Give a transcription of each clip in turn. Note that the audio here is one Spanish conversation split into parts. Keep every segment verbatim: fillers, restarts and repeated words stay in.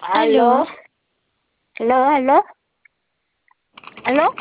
Aló, Aló, aló, aló, aló.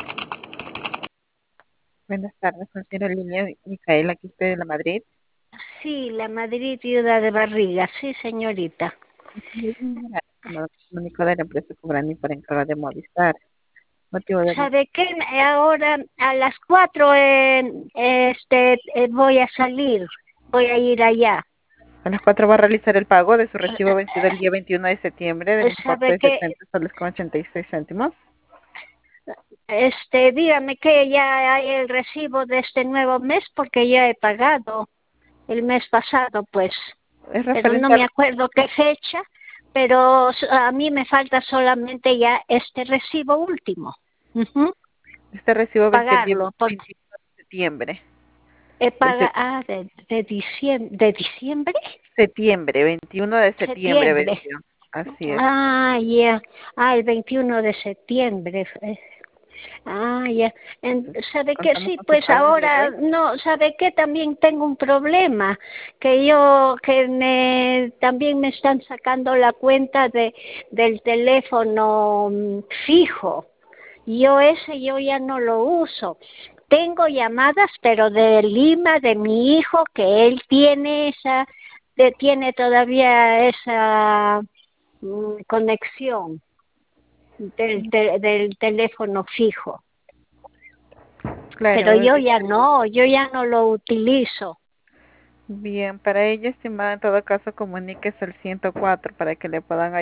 buenas tardes, con señora línea Micaela, aquí estoy de la Madrid. Sí, la Madrid Ciudad de Barriga, sí, señorita. Sí, señora, me comunicó de la empresa Cobrani por encargo de Movistar. Motivo de la- ¿Sabe qué? Ahora a las cuatro eh, este, eh, voy a salir, voy a ir allá. A las cuatro va a realizar el pago de su recibo vencido el día veintiuno de septiembre del importe ¿Sabe de qué? setenta soles con ochenta y seis céntimos. Este, dígame que ya hay el recibo de este nuevo mes porque ya he pagado el mes pasado, pues, Es pero no referente me al acuerdo qué fecha, pero a mí me falta solamente ya este recibo último. Ujú. este recibo venció el día Pagarlo, porque veintiuno de septiembre. he Del paga, se- ah, de, de diciembre, ¿de diciembre? septiembre, veintiuno de septiembre Septiembre. venció. Así es. Ah, ya, ah, el veintiuno de septiembre. eh. Ah, ya. En- ¿Sabe qué? Contamos Sí, con su pues pago el día de ahora, hoy. no, ¿sabe qué? También tengo un problema, que yo, que me, también me están sacando la cuenta de, del teléfono mm, fijo. Yo ese yo ya no lo uso. Tengo llamadas, pero de Lima, de mi hijo, que él tiene esa, de- tiene todavía esa mm, conexión del, te- del teléfono fijo. Pero Claro, yo ya no, yo ya no lo utilizo. bien, para ella, estimada, en todo caso, comuníquese al ciento cuatro para que le puedan ayudar.